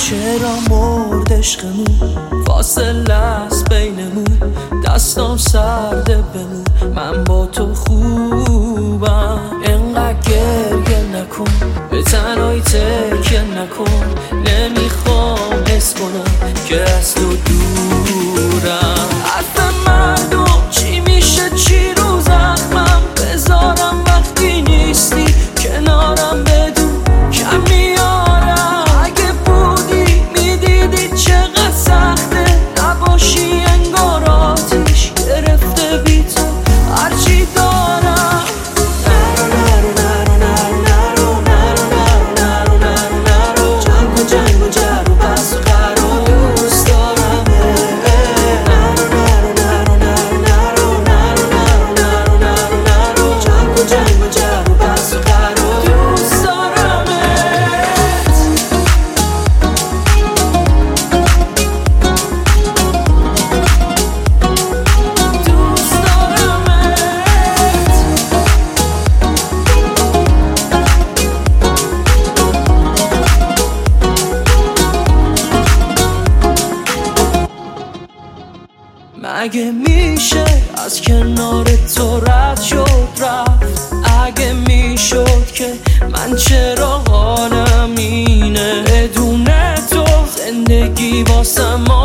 چرا مرد عشقمون، فاصله است بینمون، دستام سرده بمون، من با تو خوبم. اینقدر گریه نکن، به تنهایی تکیه نکن، نمیخوام حس کنم که از تو دورم. حرف مردم چی میشه، چی رو زخمم بذارم وقتی نیستی کنارم، بدون کم میارم. اگه بودی میدیدی چقدر سخته نباشی، انگار آتیش گرفته بی تو هرچی دارم. نرو نرو نرو نرو نرو نرو نرو نرو جنگ و جنگ و جر و بحث و قرار دوست دارم. نرو نرو نرو نرو نرو نرو نرو نرو نرو جنگ و جنگ و جر و بحث و قرار دوست دارم. مگه میشه از کنار تو رد شد رفت؟ اگه میشد که من چرا حالم اینه، بدون تو زندگی واسم